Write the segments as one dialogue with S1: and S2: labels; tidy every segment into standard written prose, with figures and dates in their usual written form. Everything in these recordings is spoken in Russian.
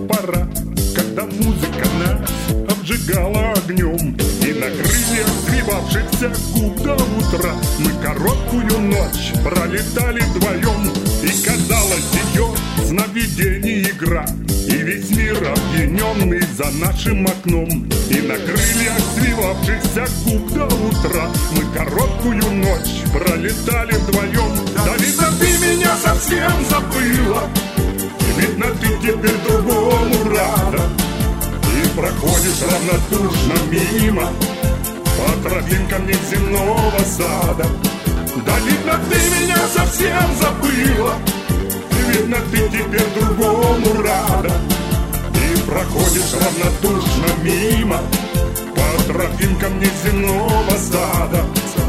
S1: пора, когда музыка нас обжигала огнем, и на крыльях сбивавшихся губ до утра мы короткую ночь пролетали вдвоем, и казалось ее сновидений игра, и весь мир опьяненный за нашим окном, и на крыльях свивавшихся губ до утра мы короткую ночь пролетали вдвоем. Да видно, ты меня совсем забыла, видно, ты теперь другому рада, и проходишь равнодушно мимо по тропинкам неземного сада. Да видно, ты меня совсем забыла, видно, ты теперь другому рада, и проходишь равнодушно мимо по тропинкам неземного сада.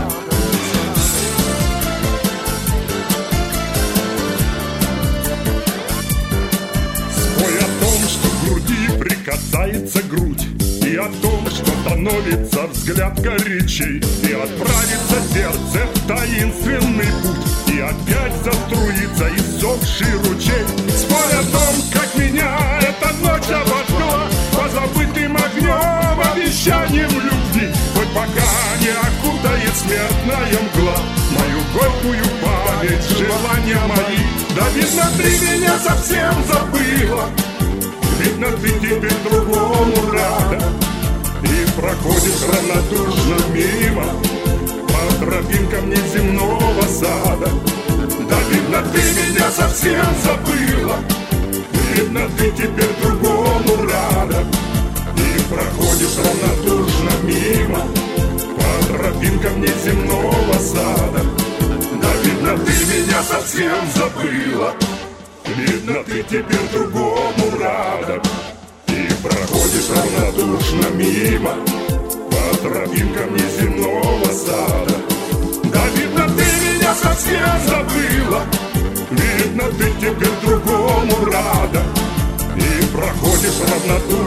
S1: Спой о том, что к груди прикасается грудь, и о том, что становится взгляд горячей, и отправится сердце в таинственный путь, и опять заструится иссохший ручей. Спой о том, как меня эта ночь обожгла позабытым огнем, обещанием любви, хоть пока не окутает смертная мгла мою горькую память, желания мои. Да видно, ты меня совсем забыла, видно, ты теперь другому рада, и проходишь равнодушно мимо по тропинкам неземного сада. Да видно, ты меня совсем забыла, видно, ты теперь другому рада, и проходишь равнодушно мимо по тропинкам неземного сада. Да видно, ты меня совсем забыла, видно, ты теперь другому рада, и проходишь равнодушно мимо по тропинкам неземного сада. Да видно, ты меня совсем забыла, видно, ты теперь другому рада, и проходишь равнодушно